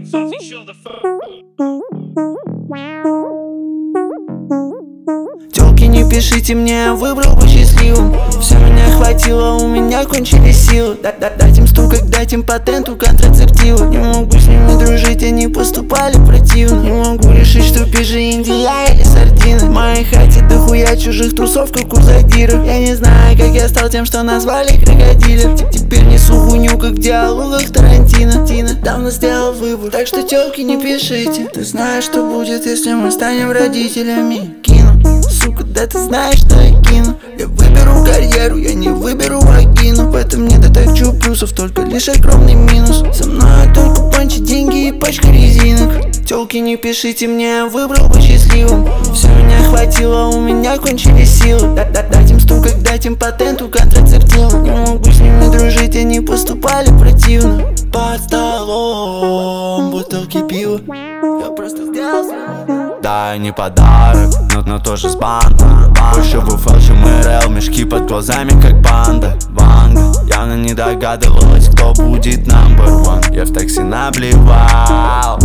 Тёлки, не пишите мне, выбрал бы счастливым. Все меня хватило, у меня кончились силы. Дать им стукать, дать им патенту контрацептиву. Не могу с ними дружить, они поступали противно. Не могу решить, что пижи Индия или сардина. В моей хате дохуя чужих трусов, как у задиров. Я не знаю, как я стал тем, что назвали крокодилем. Теперь несу хуйню, как в диалогах Тарантино. Давно сделал выбор, так что тёлки, не пишите. Ты знаешь, что будет, если мы станем родителями. Кину, сука, да ты знаешь, что я кину. Я выберу карьеру, я не выберу вагину. В этом не доточу плюсов, только лишь огромный минус. Со мной только панчи, деньги и пачка резинок. Тёлки, не пишите мне, выбрал бы счастливым. Все меня хватило, у меня кончились силы. Дать им стукать, дать им патенту контрацептиву. Не могу с ними дружить, они поступали противно. Под столом бутылки пива. Я просто сделал. Да, не подарок, но тоже с банка. Больше буфел, чем РЛ, мешки под глазами, как банда. Ванга явно не догадывалась, кто будет number one. Я в такси наблевал.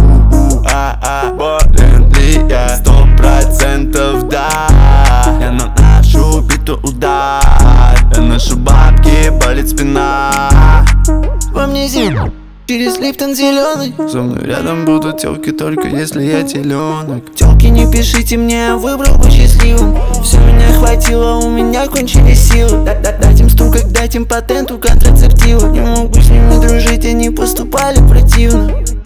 Болен ли я? 100% да. Я наношу биту удар. Я ношу бабки, болит спина. Во мне зима, через Липтон зеленый. Со мной рядом будут тёлки, только если я теленок. Тёлки, не пишите мне, выбрал бы счастливым. Все меня хватило, у меня кончились силы. Дать им стукать, дать им патенту контрацептиву. Не могу с ними дружить, они поступали противно.